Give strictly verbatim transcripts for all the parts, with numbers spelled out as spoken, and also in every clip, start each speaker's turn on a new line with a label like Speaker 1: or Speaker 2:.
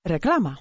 Speaker 1: Reklama.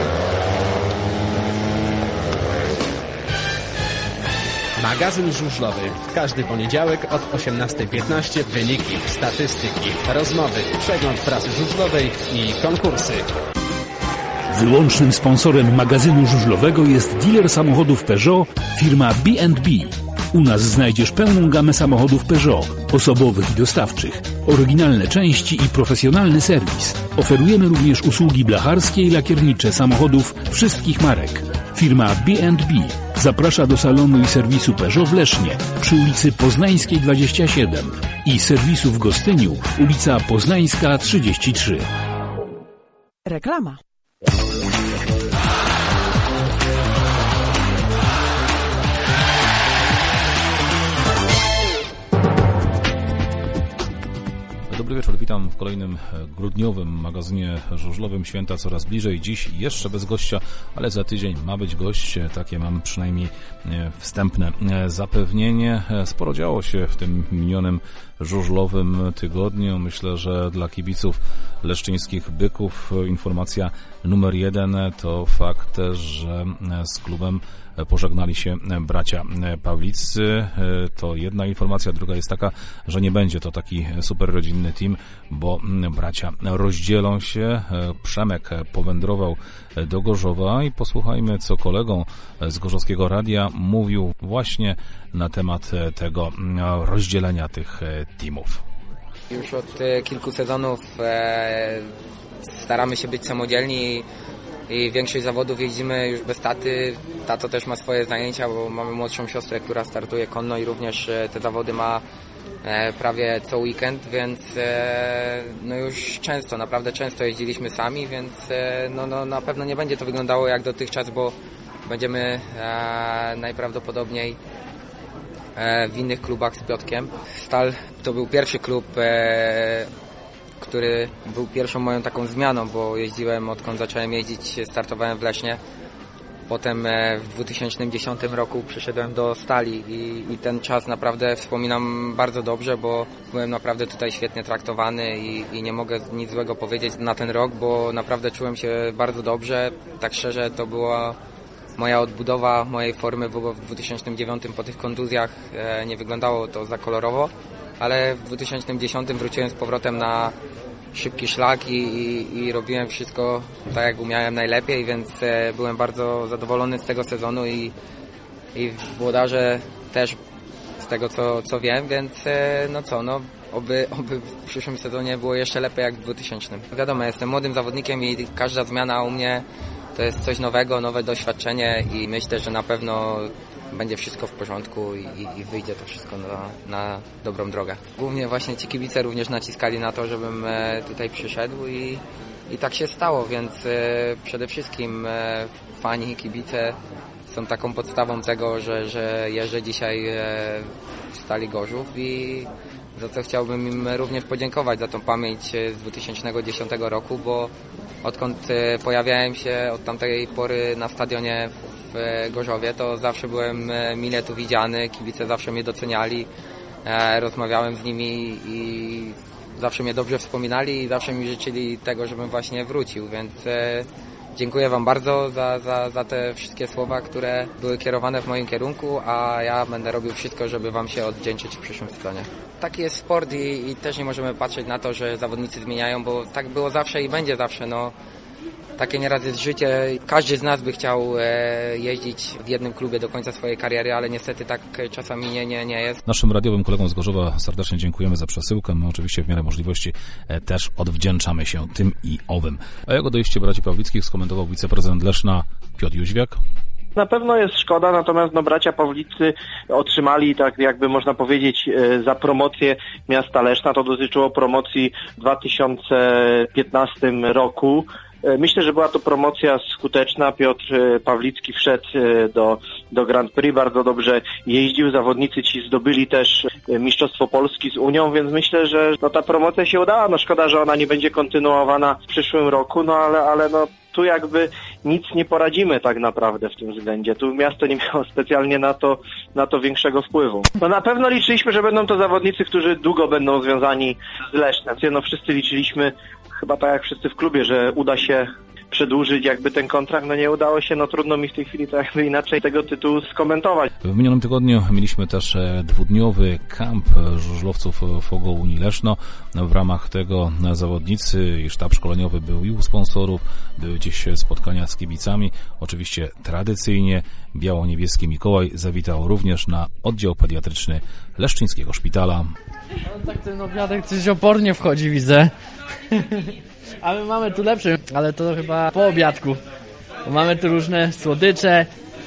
Speaker 2: Magazyn żużlowy. Każdy poniedziałek od osiemnastej piętnaście wyniki, statystyki, rozmowy, przegląd prasy żużlowej i konkursy.
Speaker 3: Wyłącznym sponsorem magazynu żużlowego jest dealer samochodów Peugeot, firma B and B. U nas znajdziesz pełną gamę samochodów Peugeot, osobowych i dostawczych, oryginalne części i profesjonalny serwis. Oferujemy również usługi blacharskie i lakiernicze samochodów wszystkich marek. Firma B and B zaprasza do salonu i serwisu Peugeot w Lesznie przy ulicy Poznańskiej dwadzieścia siedem i serwisu w Gostyniu, ulica Poznańska trzydzieści trzy.
Speaker 1: Reklama.
Speaker 4: Dobry wieczór, witam w kolejnym grudniowym magazynie żużlowym. Święta coraz bliżej, dziś jeszcze bez gościa, ale za tydzień ma być gość, takie mam przynajmniej wstępne zapewnienie. Sporo działo się w tym minionym żużlowym tygodniu. Myślę, że dla kibiców leszczyńskich Byków informacja numer jeden to fakt, że z klubem pożegnali się bracia Pawliccy. To jedna informacja, druga jest taka, że nie będzie to taki super rodzinny team, bo bracia rozdzielą się. Przemek powędrował do Gorzowa i posłuchajmy, co kolegą z Gorzowskiego Radia mówił właśnie na temat tego rozdzielenia tych teamów.
Speaker 5: Już od kilku sezonów staramy się być samodzielni i większość zawodów jeździmy już bez taty. Tato też ma swoje zajęcia, bo mamy młodszą siostrę, która startuje konno i również te zawody ma prawie co weekend, więc no już często, naprawdę często jeździliśmy sami, więc no, no na pewno nie będzie to wyglądało jak dotychczas, bo będziemy najprawdopodobniej w innych klubach z Piotrkiem. Stal to był pierwszy klub, który był pierwszą moją taką zmianą, bo jeździłem, odkąd zacząłem jeździć, startowałem w Lesznie. Potem w dwa tysiące dziesiątym roku przyszedłem do Stali i, i ten czas naprawdę wspominam bardzo dobrze, bo byłem naprawdę tutaj świetnie traktowany i, i nie mogę nic złego powiedzieć na ten rok, bo naprawdę czułem się bardzo dobrze. Tak szczerze, to była moja odbudowa mojej formy, bo w dwa tysiące dziewiątym po tych kontuzjach nie wyglądało to za kolorowo, ale w dwa tysiące dziesiątym wróciłem z powrotem na szybki szlak i, i, i robiłem wszystko tak, jak umiałem najlepiej, więc e, byłem bardzo zadowolony z tego sezonu i, i włodarze też z tego, co, co wiem, więc e, no co, no oby, oby w przyszłym sezonie było jeszcze lepiej jak w dwutysięcznym. Wiadomo, jestem młodym zawodnikiem i każda zmiana u mnie to jest coś nowego, nowe doświadczenie i myślę, że na pewno będzie wszystko w porządku i, i wyjdzie to wszystko na, na dobrą drogę. Głównie właśnie ci kibice również naciskali na to, żebym tutaj przyszedł i, i tak się stało, więc przede wszystkim fani, kibice są taką podstawą tego, że, że jeżdżę dzisiaj w Stali Gorzów i za co chciałbym im również podziękować za tą pamięć z dwa tysiące dziesiątego roku, bo odkąd pojawiałem się od tamtej pory na stadionie w Gorzowie, to zawsze byłem mile tu widziany, kibice zawsze mnie doceniali, rozmawiałem z nimi i zawsze mnie dobrze wspominali i zawsze mi życzyli tego, żebym właśnie wrócił, więc dziękuję Wam bardzo za, za, za te wszystkie słowa, które były kierowane w moim kierunku, a ja będę robił wszystko, żeby Wam się odwdzięczyć w przyszłym sezonie. Taki jest sport i, i też nie możemy patrzeć na to, że zawodnicy zmieniają, bo tak było zawsze i będzie zawsze. No, takie nieraz jest życie. Każdy z nas by chciał e, jeździć w jednym klubie do końca swojej kariery, ale niestety tak czasami nie, nie, nie jest.
Speaker 4: Naszym radiowym kolegom z Gorzowa serdecznie dziękujemy za przesyłkę. My oczywiście w miarę możliwości e, też odwdzięczamy się tym i owym. A jak odejście braci Pawlickich skomentował wiceprezydent Leszna Piotr Jóźwiak.
Speaker 6: Na pewno jest szkoda, natomiast no, bracia Pawlicy otrzymali, tak jakby można powiedzieć, za promocję miasta Leszna. To dotyczyło promocji w dwa tysiące piętnastym roku. Myślę, że była to promocja skuteczna. Piotr Pawlicki wszedł do, do Grand Prix, bardzo dobrze jeździł. Zawodnicy ci zdobyli też Mistrzostwo Polski z Unią, więc myślę, że no, ta promocja się udała. No szkoda, że ona nie będzie kontynuowana w przyszłym roku, no ale, ale no tu jakby nic nie poradzimy tak naprawdę w tym względzie. Tu miasto nie miało specjalnie na to, na to większego wpływu. No na pewno liczyliśmy, że będą to zawodnicy, którzy długo będą związani z Lesznem. No wszyscy liczyliśmy, chyba tak jak wszyscy w klubie, że uda się przedłużyć jakby ten kontrakt. No nie udało się, no trudno mi w tej chwili to jakby inaczej tego tytułu skomentować.
Speaker 4: W minionym tygodniu mieliśmy też dwudniowy kamp żużlowców Fogo Unii Leszno. W ramach tego zawodnicy i sztab szkoleniowy był i u sponsorów, były gdzieś spotkania z kibicami. Oczywiście tradycyjnie biało-niebieski Mikołaj zawitał również na oddział pediatryczny Leszczyńskiego Szpitala.
Speaker 7: No, tak ten obiadek coś opornie wchodzi, widzę. A my mamy tu lepszy, ale to chyba po obiadku. Bo mamy tu różne słodycze,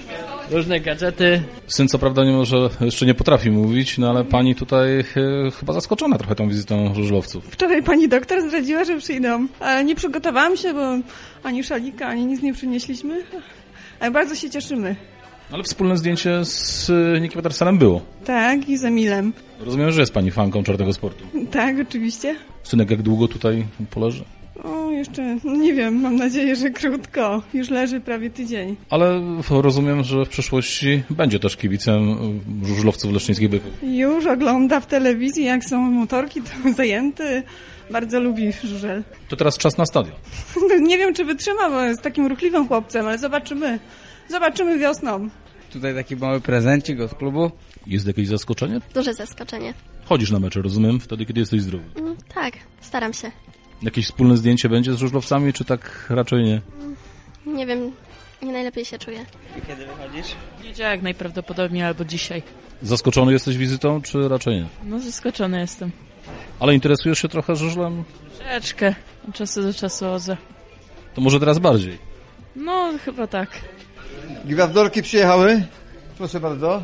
Speaker 7: różne gadżety.
Speaker 4: Syn co prawda nie może, jeszcze nie potrafi mówić, no ale pani tutaj e, chyba zaskoczona trochę tą wizytą żużlowców.
Speaker 1: Wczoraj pani doktor zdradziła, że przyjdą, ale nie przygotowałam się, bo ani szalika, ani nic nie przynieśliśmy, ale bardzo się cieszymy.
Speaker 4: Ale wspólne zdjęcie z Nikiem Petersenem było.
Speaker 1: Tak, i z Emilem.
Speaker 4: Rozumiem, że jest pani fanką czarnego sportu.
Speaker 1: Tak, oczywiście.
Speaker 4: Synek jak długo tutaj poleży?
Speaker 1: O, jeszcze, no nie wiem, mam nadzieję, że krótko. Już leży prawie tydzień.
Speaker 4: Ale rozumiem, że w przyszłości będzie też kibicem żużlowców leszczyńskich byków.
Speaker 1: Już ogląda w telewizji, jak są motorki, to zajęty. Bardzo lubi żużel.
Speaker 4: To teraz czas na stadion.
Speaker 1: Nie wiem, czy wytrzyma, bo jest takim ruchliwym chłopcem, ale zobaczymy. Zobaczymy wiosną.
Speaker 8: Tutaj taki mały prezencik od klubu.
Speaker 4: Jest jakieś zaskoczenie?
Speaker 9: Duże zaskoczenie.
Speaker 4: Chodzisz na mecze, rozumiem, wtedy, kiedy jesteś zdrowy.
Speaker 9: Mm, tak, staram się.
Speaker 4: Jakieś wspólne zdjęcie będzie z żużlowcami, czy tak raczej nie?
Speaker 9: Mm, nie wiem, nie najlepiej się czuję.
Speaker 8: I kiedy wychodzisz?
Speaker 10: Poniedziałek najprawdopodobniej albo dzisiaj.
Speaker 4: Zaskoczony jesteś wizytą, czy raczej nie?
Speaker 10: No zaskoczony jestem.
Speaker 4: Ale interesujesz się trochę żużlem?
Speaker 10: Troszeczkę. Od czasu do czasu chodzę.
Speaker 4: To może teraz bardziej?
Speaker 10: No, chyba tak.
Speaker 8: Gwiazdorki przyjechały. Proszę bardzo.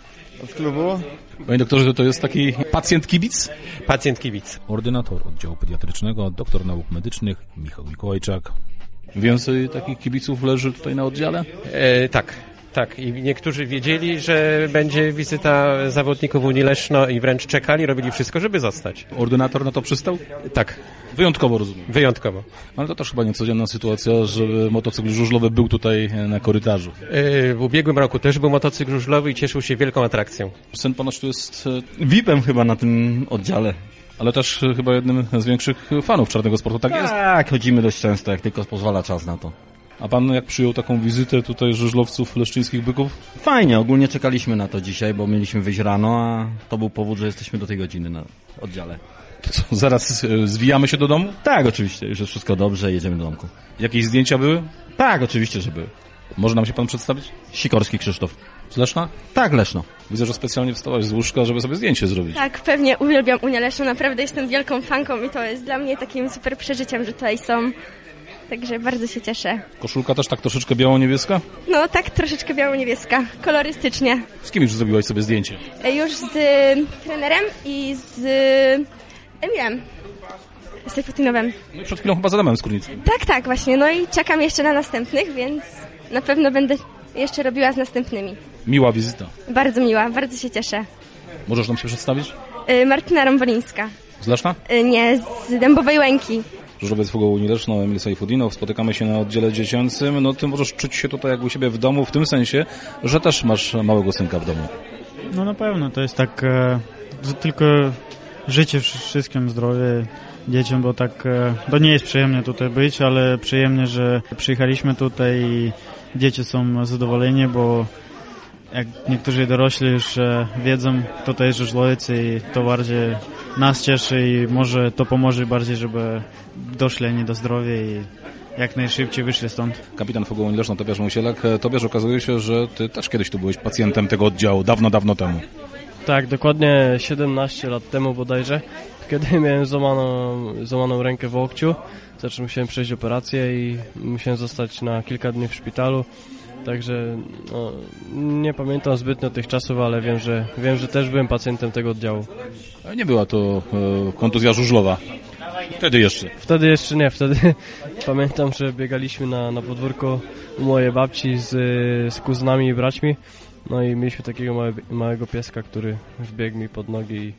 Speaker 8: Od klubu.
Speaker 4: Panie doktorze, to, to jest taki pacjent kibic?
Speaker 11: Pacjent kibic.
Speaker 4: Ordynator oddziału pediatrycznego, doktor nauk medycznych Michał Mikołajczak. Więcej takich kibiców leży tutaj na oddziale?
Speaker 11: E, tak, tak. I niektórzy wiedzieli, że będzie wizyta zawodników Unii Leszno i wręcz czekali, robili wszystko, żeby zostać.
Speaker 4: Ordynator na to przystał?
Speaker 11: Tak.
Speaker 4: Wyjątkowo rozumiem.
Speaker 11: Wyjątkowo.
Speaker 4: Ale to też chyba niecodzienna sytuacja, że motocykl żużlowy był tutaj na korytarzu.
Speaker 11: E, w ubiegłym roku też był motocykl żużlowy i cieszył się wielką atrakcją.
Speaker 4: Syn ponoć tu jest
Speaker 12: V I P-em chyba na tym oddziale.
Speaker 4: Ale też chyba jednym z większych fanów czarnego sportu, tak jest?
Speaker 12: Tak, chodzimy dość często, jak tylko pozwala czas na to.
Speaker 4: A pan jak przyjął taką wizytę tutaj żużlowców leszczyńskich byków?
Speaker 12: Fajnie, ogólnie czekaliśmy na to dzisiaj, bo mieliśmy wyjść rano, a to był powód, że jesteśmy do tej godziny na oddziale.
Speaker 4: To co, zaraz zwijamy się do domu?
Speaker 12: Tak, oczywiście, już jest wszystko dobrze, jedziemy do domku.
Speaker 4: Jakieś zdjęcia były?
Speaker 12: Tak, oczywiście, że były.
Speaker 4: Może nam się pan przedstawić?
Speaker 12: Sikorski Krzysztof.
Speaker 4: Z Leszna?
Speaker 12: Tak, Leszno.
Speaker 4: Widzę, że specjalnie wstałaś z łóżka, żeby sobie zdjęcie zrobić.
Speaker 9: Tak, pewnie uwielbiam Unię Leszno, naprawdę jestem wielką fanką i to jest dla mnie takim super przeżyciem, że tutaj są. Także bardzo się cieszę.
Speaker 4: Koszulka też tak troszeczkę biało-niebieska?
Speaker 9: No tak, troszeczkę biało-niebieska, kolorystycznie.
Speaker 4: Z kim już zrobiłaś sobie zdjęcie?
Speaker 9: Już z y, trenerem i z y, Emilem Sejfutinowem.
Speaker 4: No i przed chwilą chyba z Adamem Skórnickim.
Speaker 9: Tak, tak, właśnie. No i czekam jeszcze na następnych, więc na pewno będę jeszcze robiła z następnymi.
Speaker 4: Miła wizyta.
Speaker 9: Bardzo miła, bardzo się cieszę.
Speaker 4: Możesz nam się przedstawić?
Speaker 9: Y, Martyna Rąbolińska.
Speaker 4: Z Leszna?
Speaker 9: Y, nie, z Dębowej Łęki.
Speaker 4: Żużlowiec Fogo Unii Leszno, Emil Sejfudinow. Spotykamy się na oddziale dziecięcym. No ty możesz czuć się tutaj jak u siebie w domu, w tym sensie, że też masz małego synka w domu.
Speaker 13: No na pewno, to jest tak e, tylko życie wszystkim, zdrowie dzieciom, bo tak, e, to nie jest przyjemnie tutaj być, ale przyjemnie, że przyjechaliśmy tutaj i dzieci są zadowoleni, bo jak niektórzy dorośli już e, wiedzą, kto to jest żużlowiec i to bardziej nas cieszy i może to pomoże bardziej, żeby doszli oni do zdrowia i jak najszybciej wyszli stąd.
Speaker 4: Kapitan Fogo Unii Leszno, Tobiasz Musielak. Tobiasz, okazuje się, że ty też kiedyś tu byłeś pacjentem tego oddziału, dawno, dawno temu.
Speaker 14: Tak, dokładnie siedemnaście lat temu bodajże, kiedy miałem złamaną, złamaną rękę w łokciu, znaczy musiałem przejść operację i musiałem zostać na kilka dni w szpitalu. Także no, nie pamiętam zbytnio tych czasów, ale wiem, że wiem, że też byłem pacjentem tego oddziału.
Speaker 4: Nie była to e, kontuzja żużlowa. Wtedy jeszcze.
Speaker 14: Wtedy jeszcze nie. Wtedy pamiętam, że biegaliśmy na, na podwórku u mojej babci z, z kuzynami i braćmi. No i mieliśmy takiego małe, małego pieska, który wbiegł mi pod nogi i,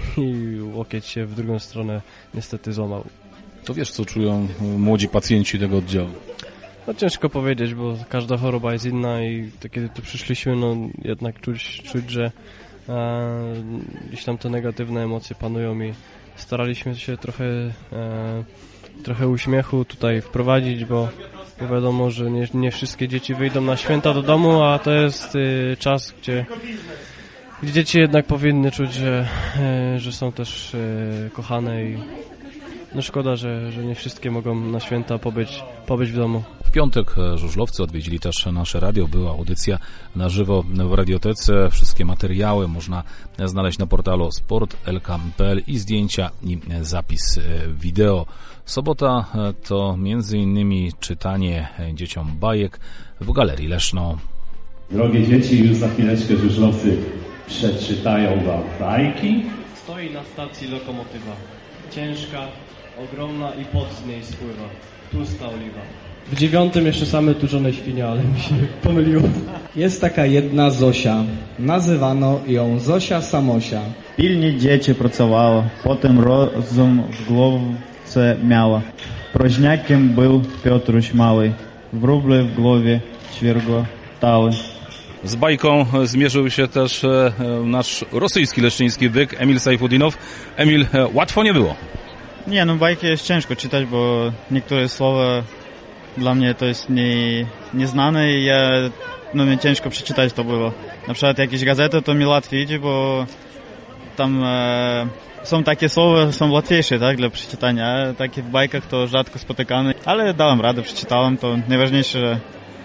Speaker 14: i łokieć się w drugą stronę niestety złamał.
Speaker 4: To wiesz, co czują młodzi pacjenci tego oddziału?
Speaker 14: No ciężko powiedzieć, bo każda choroba jest inna i to, kiedy tu przyszliśmy, no jednak czuć, czuć że e, gdzieś tam te negatywne emocje panują i staraliśmy się trochę, e, trochę uśmiechu tutaj wprowadzić, bo bo wiadomo, że nie, nie wszystkie dzieci wyjdą na święta do domu, a to jest y, czas, gdzie, gdzie dzieci jednak powinny czuć, że, y, że są też y, kochane i no szkoda, że, że nie wszystkie mogą na święta pobyć, pobyć w domu.
Speaker 4: W piątek żużlowcy odwiedzili też nasze radio. Była audycja na żywo w radiotece. Wszystkie materiały można znaleźć na portalu sport kropka l k kropka p l i zdjęcia i zapis wideo. Sobota to między innymi czytanie dzieciom bajek w Galerii Leszno.
Speaker 15: Drogie dzieci, już za chwileczkę żużlowcy przeczytają wam bajki.
Speaker 14: Stoi na stacji lokomotywa. Ciężka, ogromna i pot z niej spływa. Tłusta oliwa. W dziewiątym jeszcze same tuczone świnie, ale mi się pomyliło.
Speaker 16: Jest taka jedna Zosia. Nazywano ją Zosia Samosia.
Speaker 13: Pilnie dziecię pracowała, potem rozum w głowce miała. Proźniakiem był Piotruś mały, wróble w głowie ćwiergotały.
Speaker 4: Z bajką zmierzył się też nasz rosyjski leszczyński byk Emil Sajfudinow. Emil, łatwo nie było.
Speaker 13: Nie, no bajki jest ciężko czytać, bo niektóre słowa dla mnie to jest nie, nieznane i ja, no mnie ciężko przeczytać to było. Na przykład jakieś gazety to mi łatwiej idzie, bo tam e, są takie słowa, są łatwiejsze, tak, dla przeczytania, a takie w bajkach to rzadko spotykane, ale dałem radę, przeczytałem to. Najważniejsze, że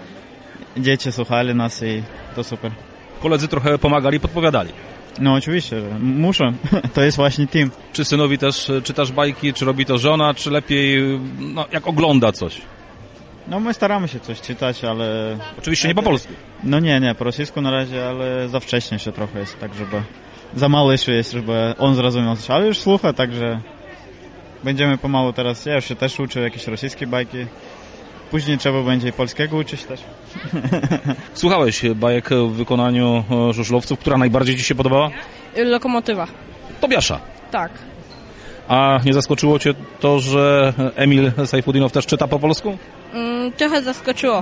Speaker 13: dzieci słuchali nas i to super.
Speaker 4: Koledzy trochę pomagali, podpowiadali.
Speaker 13: No oczywiście, że muszę. To jest właśnie team.
Speaker 4: Czy synowi też czytasz bajki, czy robi to żona, czy lepiej, no, jak ogląda coś?
Speaker 13: No my staramy się coś czytać, ale...
Speaker 4: Oczywiście nie po polsku.
Speaker 13: No nie, nie, po rosyjsku na razie, ale za wcześnie się trochę jest, tak żeby... Za mało jeszcze jest, żeby on zrozumiał coś, ale już słucha, także... Będziemy pomału teraz, ja już się też uczę jakieś rosyjskie bajki. Później trzeba będzie i polskiego uczyć też.
Speaker 4: Słuchałeś bajek w wykonaniu żużlowców, która najbardziej ci się podobała?
Speaker 10: Lokomotywa.
Speaker 4: Tobiasza.
Speaker 10: Tak.
Speaker 4: A nie zaskoczyło cię to, że Emil Sajfudinow też czyta po polsku?
Speaker 10: Mm, trochę zaskoczyło.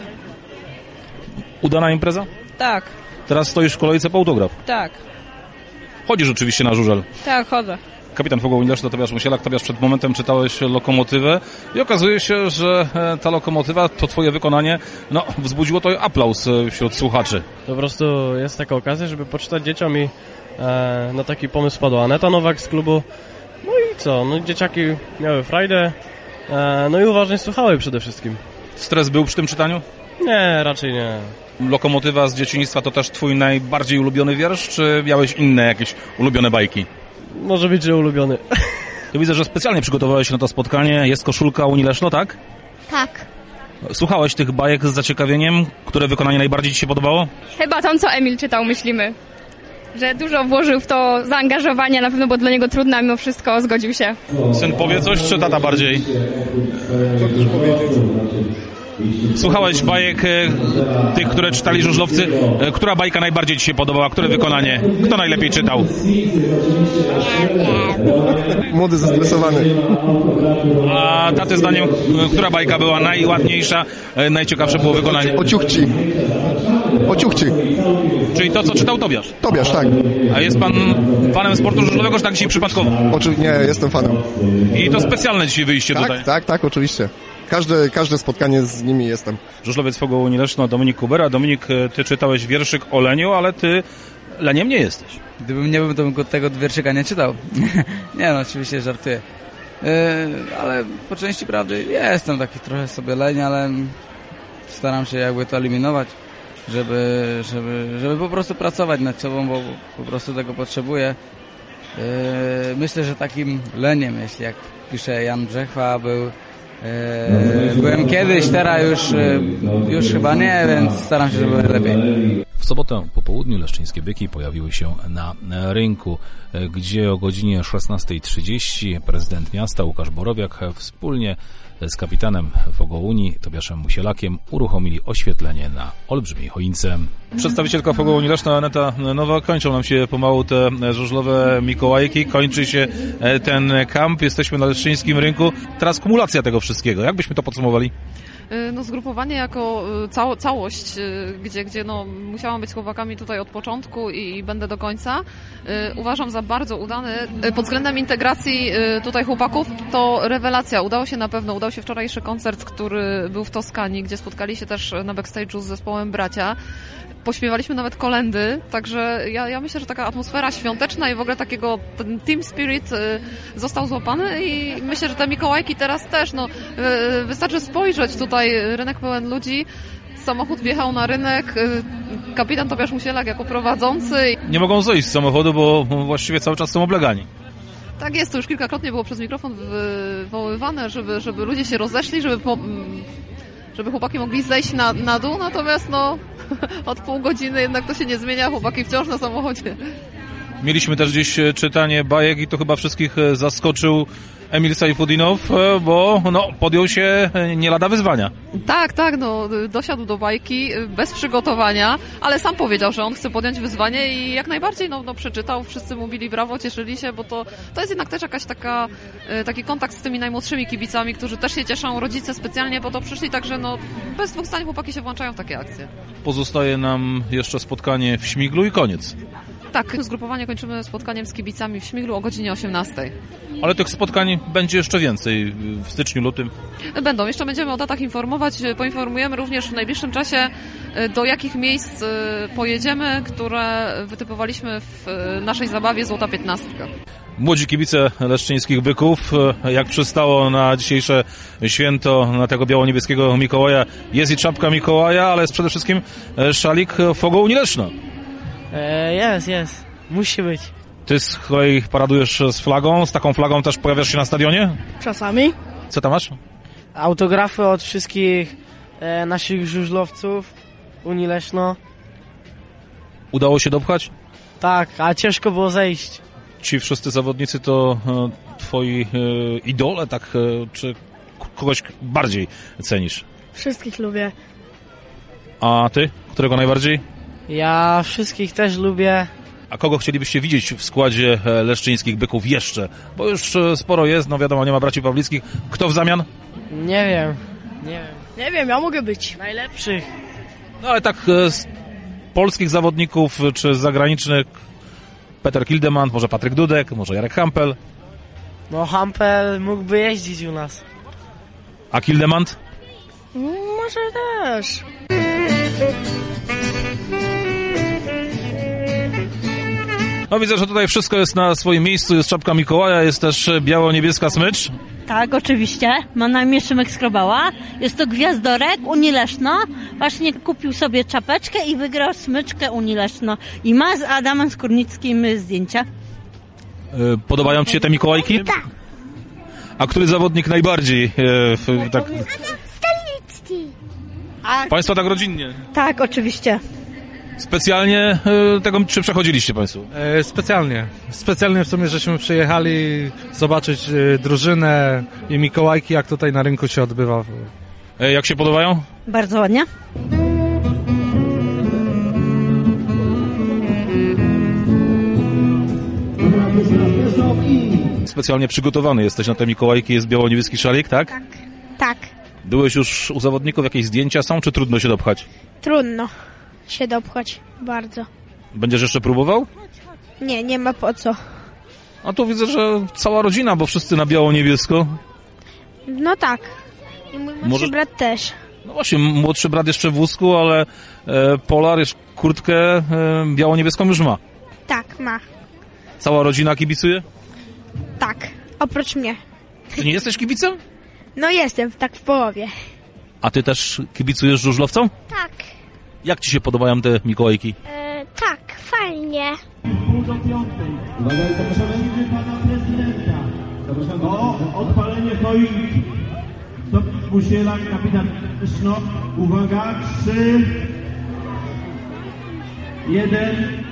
Speaker 4: Udana impreza?
Speaker 10: Tak.
Speaker 4: Teraz stoisz w kolejce po autograf?
Speaker 10: Tak.
Speaker 4: Chodzisz oczywiście na żużel?
Speaker 10: Tak, chodzę.
Speaker 4: Kapitan Fogoł Leszno, Tobiasz Musielak. Tobiasz, przed momentem czytałeś Lokomotywę i okazuje się, że ta Lokomotywa, to twoje wykonanie, no, wzbudziło to aplauz wśród słuchaczy.
Speaker 14: Po prostu jest taka okazja, żeby poczytać dzieciom i e, na taki pomysł padła Aneta Nowak z klubu. No i co, no dzieciaki miały frajdę, e, no i uważnie słuchały przede wszystkim.
Speaker 4: Stres był przy tym czytaniu?
Speaker 14: Nie, raczej nie.
Speaker 4: Lokomotywa z dzieciństwa to też twój najbardziej ulubiony wiersz, czy miałeś inne jakieś ulubione bajki?
Speaker 14: Może być, że ulubiony.
Speaker 4: To widzę, że specjalnie przygotowałeś się na to spotkanie. Jest koszulka Unii Leszno, tak?
Speaker 17: Tak.
Speaker 4: Słuchałeś tych bajek z zaciekawieniem? Które wykonanie najbardziej ci się podobało?
Speaker 17: Chyba tą, co Emil czytał, myślimy. Że dużo włożył w to zaangażowania, na pewno było dla niego trudne, a mimo wszystko zgodził się.
Speaker 4: Syn powie coś, czy tata bardziej?
Speaker 18: Co chcesz powiedzieć?
Speaker 4: Słuchałeś bajek e, tych, które czytali żużlowcy. E, która bajka najbardziej ci się podobała? Które wykonanie? Kto najlepiej czytał?
Speaker 18: Młody, zestresowany.
Speaker 4: A taty zdaniem, e, która bajka była najładniejsza, e, najciekawsze było wykonanie?
Speaker 18: Ociuchci. Ociuchci.
Speaker 4: Czyli to, co czytał Tobiasz?
Speaker 18: Tobiasz, tak.
Speaker 4: A jest pan fanem sportu żużlowego, czy tak dzisiaj przypadkowo?
Speaker 18: Oczy... Nie, jestem fanem.
Speaker 4: I to specjalne dzisiaj wyjście
Speaker 18: tak,
Speaker 4: tutaj?
Speaker 18: Tak, tak, oczywiście. Każde, każde spotkanie z nimi jestem.
Speaker 4: Żużlowiec Fogoł Unii Leszno, Dominik Kubera. Dominik, ty czytałeś wierszyk o leniu, ale ty leniem nie jesteś.
Speaker 19: Gdybym nie był, to bym tego wierszyka nie czytał. Nie no, oczywiście żartuję. Yy, ale po części prawdy jestem taki trochę sobie leń, ale staram się jakby to eliminować, żeby, żeby, żeby po prostu pracować nad sobą, bo po prostu tego potrzebuję. Yy, myślę, że takim leniem, jeśli jak pisze Jan Brzechwa, był Eee, byłem kiedyś, teraz już, już chyba nie, więc staram się, żeby lepiej.
Speaker 4: W sobotę po południu leszczyńskie byki pojawiły się na rynku, gdzie o godzinie szesnastej trzydzieści prezydent miasta Łukasz Borowiak wspólnie z kapitanem Fogołuni Tobiaszem Musielakiem uruchomili oświetlenie na olbrzymiej choince. Przedstawicielka Fogołuni Leszna Aneta Nowak. Kończą nam się pomału te żużlowe Mikołajki, kończy się ten kamp, jesteśmy na leszczyńskim rynku. Teraz kumulacja tego wszystkiego. Jak byśmy to podsumowali?
Speaker 20: no, zgrupowanie jako cało, całość, gdzie, gdzie no, musiałam być z chłopakami tutaj od początku i, i będę do końca, uważam za bardzo udany. Pod względem integracji tutaj chłopaków to rewelacja. Udało się na pewno, udał się wczorajszy koncert, który był w Toskanii, gdzie spotkali się też na backstage'u z zespołem Bracia. Pośpiewaliśmy nawet kolędy, także ja, ja myślę, że taka atmosfera świąteczna i w ogóle takiego, ten team spirit y, został złapany i myślę, że te Mikołajki teraz też, no y, wystarczy spojrzeć tutaj, rynek pełen ludzi, samochód wjechał na rynek, y, kapitan Tobiasz Musielak jako prowadzący.
Speaker 4: Nie mogą zejść z samochodu, bo właściwie cały czas są oblegani.
Speaker 20: Tak jest, to już kilkakrotnie było przez mikrofon wywoływane, żeby, żeby ludzie się rozeszli, żeby po, żeby chłopaki mogli zejść na, na dół, natomiast no od pół godziny jednak to się nie zmienia, chłopaki wciąż na samochodzie.
Speaker 4: Mieliśmy też gdzieś czytanie bajek i to chyba wszystkich zaskoczył Emil Sajfudinow, bo no, podjął się nie lada wyzwania.
Speaker 20: Tak, tak, no dosiadł do bajki bez przygotowania, ale sam powiedział, że on chce podjąć wyzwanie i jak najbardziej no, no przeczytał, wszyscy mówili brawo, cieszyli się, bo to, to jest jednak też jakaś taka, taki kontakt z tymi najmłodszymi kibicami, którzy też się cieszą, rodzice specjalnie po to przyszli, także no bez dwóch zdań chłopaki się włączają w takie akcje.
Speaker 4: Pozostaje nam jeszcze spotkanie w Śmiglu i koniec.
Speaker 20: Tak, zgrupowanie kończymy spotkaniem z kibicami w Śmiglu o godzinie osiemnastej.
Speaker 4: Ale tych spotkań będzie jeszcze więcej w styczniu, lutym? Będą.
Speaker 20: Jeszcze będziemy o datach informować. Poinformujemy również w najbliższym czasie, do jakich miejsc pojedziemy, które wytypowaliśmy w naszej zabawie Złota Piętnastka.
Speaker 4: Młodzi kibice leszczyńskich Byków, jak przystało na dzisiejsze święto, na tego biało-niebieskiego Mikołaja, jest i czapka Mikołaja, ale jest przede wszystkim szalik Fogołuni Leszno.
Speaker 21: Jest, jest. Musi być.
Speaker 4: Ty z kolei paradujesz z flagą, z taką flagą też pojawiasz się na stadionie?
Speaker 21: Czasami.
Speaker 4: Co tam masz?
Speaker 21: Autografy od wszystkich e, naszych żużlowców, Unii Leszno.
Speaker 4: Udało się dopchać?
Speaker 21: Tak, a ciężko było zejść.
Speaker 4: Ci wszyscy zawodnicy to e, twoi e, idole, tak? E, czy kogoś bardziej cenisz?
Speaker 21: Wszystkich lubię.
Speaker 4: A ty? Którego najbardziej?
Speaker 21: Ja wszystkich też lubię.
Speaker 4: A kogo chcielibyście widzieć w składzie leszczyńskich Byków jeszcze? Bo już sporo jest, no wiadomo, nie ma braci Pawlickich. Kto w zamian?
Speaker 21: Nie wiem. Nie wiem. Nie wiem, ja mogę być najlepszych.
Speaker 4: No ale tak z polskich zawodników czy z zagranicznych Peter Kildeman, może Patryk Dudek, może Jarek Hampel.
Speaker 21: No Hampel mógłby jeździć u nas.
Speaker 4: A Kildeman?
Speaker 21: Może też.
Speaker 4: No widzę, że tutaj wszystko jest na swoim miejscu, jest czapka Mikołaja, jest też biało-niebieska smycz.
Speaker 22: Tak, oczywiście. Ma na imię Szymek Skrobała. Jest to gwiazdorek Unii Leszno. Właśnie kupił sobie czapeczkę i wygrał smyczkę Unii Leszno. I ma z Adamem Skórnickim zdjęcia.
Speaker 4: Podobają ci się te Mikołajki?
Speaker 22: Tak.
Speaker 4: A który zawodnik najbardziej? E, tak...
Speaker 22: Stalicki. A...
Speaker 4: Państwo tak rodzinnie?
Speaker 22: Tak, oczywiście.
Speaker 4: Specjalnie e, tego czy przechodziliście Państwo?
Speaker 23: E, specjalnie. Specjalnie w sumie, żeśmy przyjechali zobaczyć e, drużynę i Mikołajki, jak tutaj na rynku się odbywa.
Speaker 4: E, jak się podobają?
Speaker 22: Bardzo ładnie.
Speaker 4: Specjalnie przygotowany jesteś na te Mikołajki, jest biało-niebieski szalik, tak?
Speaker 22: Tak. Tak.
Speaker 4: Byłeś już u zawodników, jakieś zdjęcia są, czy trudno się dopchać?
Speaker 22: Trudno się dopchać, bardzo.
Speaker 4: Będziesz jeszcze próbował?
Speaker 22: Nie, nie ma po co.
Speaker 4: A tu widzę, że cała rodzina, bo wszyscy na biało-niebiesko.
Speaker 22: No tak. I mój młodszy Może... brat też.
Speaker 4: No właśnie, młodszy brat jeszcze w wózku, ale e, Polar już kurtkę e, biało-niebieską już ma.
Speaker 22: Tak, ma.
Speaker 4: Cała rodzina kibicuje?
Speaker 22: Tak, oprócz mnie.
Speaker 4: Ty nie jesteś kibicem?
Speaker 22: No jestem, tak w połowie.
Speaker 4: A ty też kibicujesz żużlowcom?
Speaker 22: Tak.
Speaker 4: Jak ci się podobają te Mikołajki?
Speaker 22: E, tak, fajnie.
Speaker 15: Pół do piątej. Zapraszamy pana prezydenta. Zapraszamy o odpalenie choinki. Tobiasz Musielak, kapitan Leszno. Uwaga, trzy, jeden.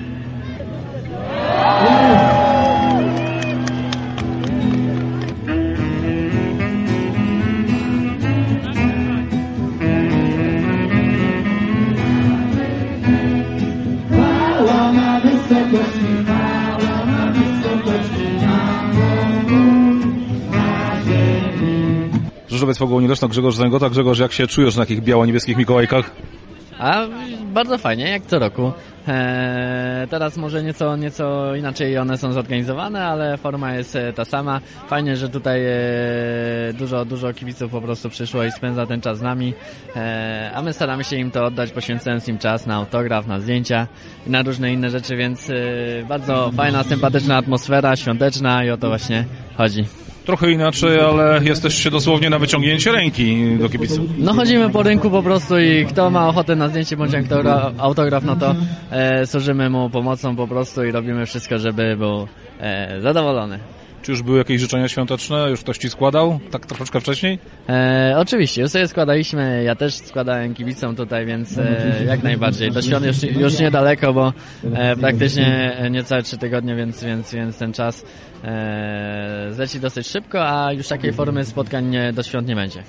Speaker 24: Chwała na wysokości, chwała na wysokości, na ziemi.
Speaker 4: Żużlowiec Fogo Unii Leszno, Grzegorz Zęgota. Grzegorz, jak się czujesz na takich biało-niebieskich Mikołajkach?
Speaker 7: A bardzo fajnie, jak co roku. Eee, teraz może nieco, nieco inaczej one są zorganizowane, ale forma jest ta sama. Fajnie, że tutaj e, dużo, dużo kibiców po prostu przyszło i spędza ten czas z nami. Eee, a my staramy się im to oddać, poświęcając im czas na autograf, na zdjęcia i na różne inne rzeczy, więc e, bardzo fajna, sympatyczna atmosfera, świąteczna i o to właśnie chodzi.
Speaker 4: Trochę inaczej, ale jesteście dosłownie na wyciągnięcie ręki do kibiców.
Speaker 7: No chodzimy po rynku po prostu i kto ma ochotę na zdjęcie bądź autograf, no to e, służymy mu pomocą po prostu i robimy wszystko, żeby był e, zadowolony.
Speaker 4: Czy już były jakieś życzenia świąteczne? Już ktoś ci składał? Tak troszeczkę wcześniej?
Speaker 7: E, oczywiście, już sobie składaliśmy, ja też składałem kibicom tutaj, więc e, jak najbardziej. Do świąt już, już niedaleko, bo e, praktycznie niecałe trzy tygodnie, więc, więc, więc ten czas e, zleci dosyć szybko, a już takiej formy spotkań do świąt nie będzie.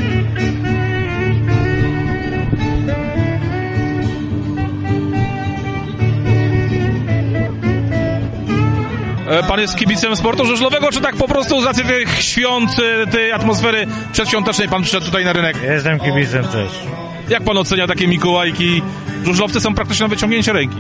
Speaker 4: Pan jest kibicem sportu żużlowego, czy tak po prostu z racji tych świąt, tej atmosfery przedświątecznej pan przyszedł tutaj na rynek?
Speaker 2: Jestem kibicem też.
Speaker 4: Jak pan ocenia takie Mikołajki? Żużlowcy są praktycznie na wyciągnięcie ręki.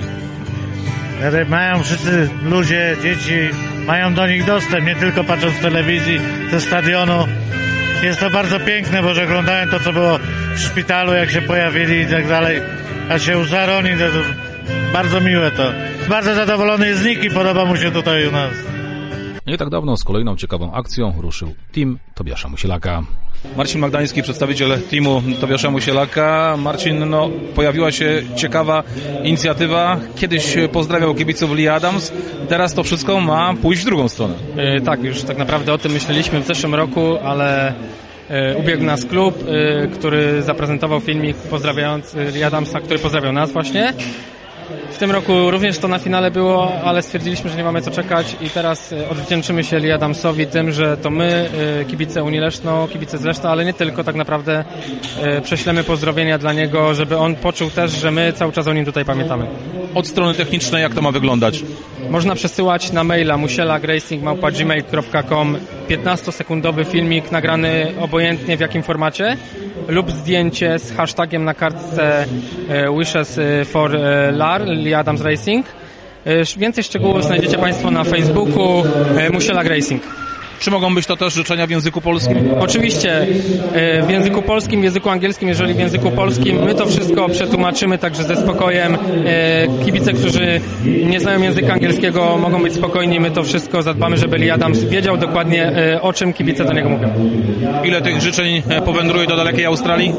Speaker 2: Mają wszyscy ludzie, dzieci, mają do nich dostęp, nie tylko patrząc w telewizji, ze stadionu. Jest to bardzo piękne, bo że oglądałem to, co było w szpitalu, jak się pojawili i tak dalej, a się użaroni, to, to bardzo miłe to. Bardzo zadowolony jest z nich i podoba mu się tutaj u nas.
Speaker 4: Nie tak dawno z kolejną ciekawą akcją ruszył team Tobiasza Musielaka. Marcin Magdański, przedstawiciel teamu Tobiasza Musielaka. Marcin, no, pojawiła się ciekawa inicjatywa. Kiedyś pozdrawiał kibiców Lee Adams, teraz to wszystko ma pójść w drugą stronę.
Speaker 14: Yy, tak, już tak naprawdę o tym myśleliśmy w zeszłym roku, ale yy, ubiegł nas klub, yy, który zaprezentował filmik pozdrawiający Lee Adamsa, który pozdrawiał nas właśnie. W tym roku również to na finale było, ale stwierdziliśmy, że nie mamy co czekać i teraz odwdzięczymy się Lee Adamsowi tym, że to my, kibice Unii Leszno, kibice z Leszna, ale nie tylko, tak naprawdę prześlemy pozdrowienia dla niego, żeby on poczuł też, że my cały czas o nim tutaj pamiętamy.
Speaker 4: Od strony technicznej jak to ma wyglądać?
Speaker 14: Można przesyłać na maila musielagracing małpa gmail kropka com piętnastosekundowy filmik nagrany obojętnie w jakim formacie lub zdjęcie z hashtagiem na kartce Wishes for Lar, Lee Adams Racing. Więcej szczegółów znajdziecie Państwo na Facebooku Musielak Racing.
Speaker 4: Czy mogą być to też życzenia w języku polskim?
Speaker 14: Oczywiście w języku polskim, w języku angielskim, jeżeli w języku polskim my to wszystko przetłumaczymy także ze spokojem. Kibice, którzy nie znają języka angielskiego, mogą być spokojni, my to wszystko zadbamy, żeby Lee Adams wiedział dokładnie, o czym kibice do niego mówią.
Speaker 4: Ile tych życzeń powędruje do dalekiej Australii?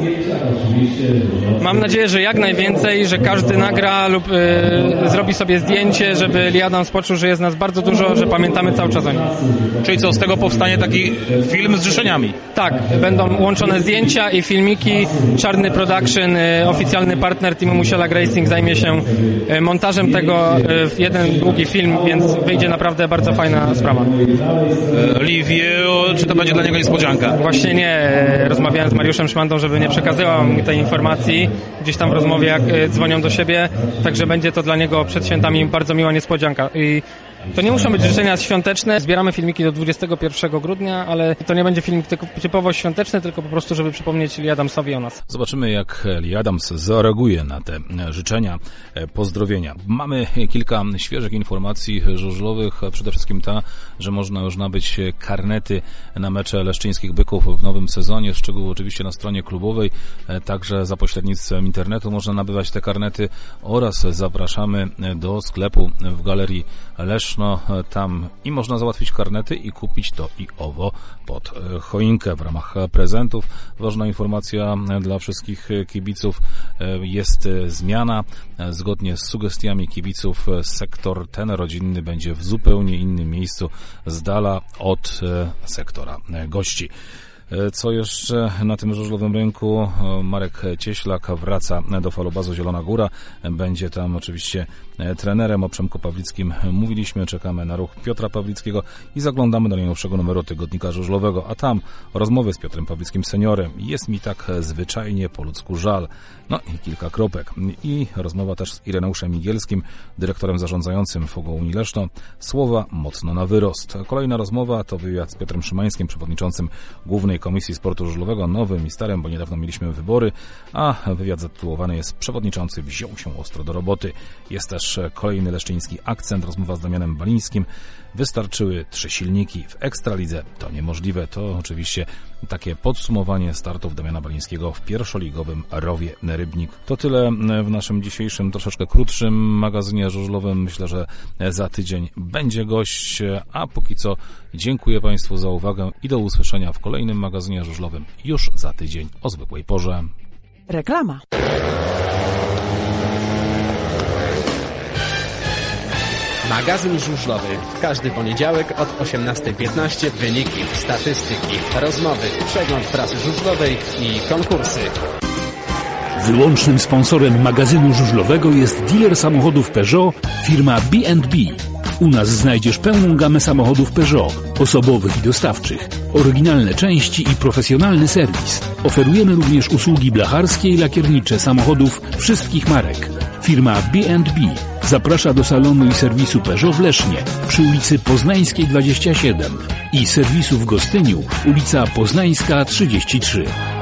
Speaker 14: Mam nadzieję, że jak najwięcej, że każdy nagra lub y, zrobi sobie zdjęcie, żeby Lee Adams poczuł, że jest nas bardzo dużo, że pamiętamy cały czas o nim.
Speaker 4: Czyli co, z tego powstanie taki film z życzeniami?
Speaker 14: Tak, będą łączone zdjęcia i filmiki. Czarny Production, y, oficjalny partner teamu Musielak Racing, zajmie się y, montażem tego y, w jeden długi film, więc wyjdzie naprawdę bardzo fajna sprawa.
Speaker 4: Lee wie, czy to będzie dla niego niespodzianka?
Speaker 14: Właśnie nie. Rozmawiałem z Mariuszem Szmandą, żeby nie przekazywał mi tej informacji gdzieś tam w rozmowie, jak y, dzwonią do siebie, także będzie to dla niego przed świętami bardzo miła niespodzianka. I to nie muszą być życzenia świąteczne. Zbieramy filmiki do dwudziestego pierwszego grudnia, ale to nie będzie filmik typowo świąteczny, tylko po prostu, żeby przypomnieć Lee Adamsowi o nas.
Speaker 4: Zobaczymy, jak Lee Adams zareaguje na te życzenia, pozdrowienia. Mamy kilka świeżych informacji żużlowych. Przede wszystkim ta, że można już nabyć karnety na mecze leszczyńskich Byków w nowym sezonie. Szczegóły oczywiście na stronie klubowej. Także za pośrednictwem internetu można nabywać te karnety oraz zapraszamy do sklepu w Galerii Leszno. Tam i można załatwić karnety i kupić to i owo pod choinkę w ramach prezentów. Ważna informacja dla wszystkich kibiców, jest zmiana. Zgodnie z sugestiami kibiców sektor ten rodzinny będzie w zupełnie innym miejscu, z dala od sektora gości. Co jeszcze na tym żużlowym rynku? Marek Cieślak wraca do falobazu Zielona Góra. Będzie tam oczywiście trenerem. O Przemku Pawlickim mówiliśmy. Czekamy na ruch Piotra Pawlickiego i zaglądamy do najnowszego numeru tygodnika żużlowego. A tam rozmowy z Piotrem Pawlickim seniorem. Jest mi tak zwyczajnie po ludzku żal. No i kilka kropek. I rozmowa też z Ireneuszem Migielskim, dyrektorem zarządzającym Fogo Unii Leszno. Słowa mocno na wyrost. Kolejna rozmowa to wywiad z Piotrem Szymańskim, przewodniczącym Głównej Naczelnej Komisji Sportu Żużlowego, nowym i starym, bo niedawno mieliśmy wybory, a wywiad zatytułowany jest Przewodniczący wziął się ostro do roboty. Jest też kolejny leszczyński akcent, rozmowa z Damianem Balińskim. Wystarczyły trzy silniki w Ekstralidze. To niemożliwe. To oczywiście takie podsumowanie startów Damiana Balińskiego w pierwszoligowym Rowie Rybnik. To tyle w naszym dzisiejszym, troszeczkę krótszym magazynie żużlowym. Myślę, że za tydzień będzie gość, a póki co dziękuję Państwu za uwagę i do usłyszenia w kolejnym magazynie żużlowym już za tydzień o zwykłej porze.
Speaker 1: Reklama. Magazyn żużlowy. W każdy poniedziałek od osiemnastej piętnaście wyniki, statystyki, rozmowy, przegląd prasy żużlowej i konkursy.
Speaker 3: Wyłącznym sponsorem magazynu żużlowego jest dealer samochodów Peugeot, firma B and B. U nas znajdziesz pełną gamę samochodów Peugeot, osobowych i dostawczych, oryginalne części i profesjonalny serwis. Oferujemy również usługi blacharskie i lakiernicze samochodów wszystkich marek. Firma B and B zaprasza do salonu i serwisu Peugeot w Lesznie przy ulicy Poznańskiej dwadzieścia siedem i serwisu w Gostyniu, ulica Poznańska trzydzieści trzy.